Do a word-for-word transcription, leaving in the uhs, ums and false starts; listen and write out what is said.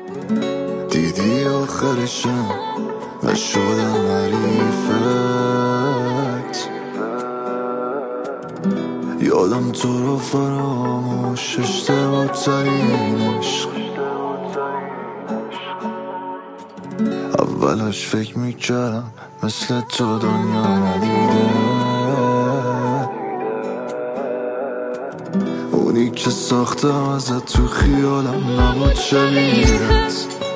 دیدی آخرشم و شدم حریفت. یادم تو رو فراموش اشتباه ترین عشق. اولش فکر میکردم مثل تو دنیا ندیده، اونی که ساختم ازت تو خیالم نبود شبیهت.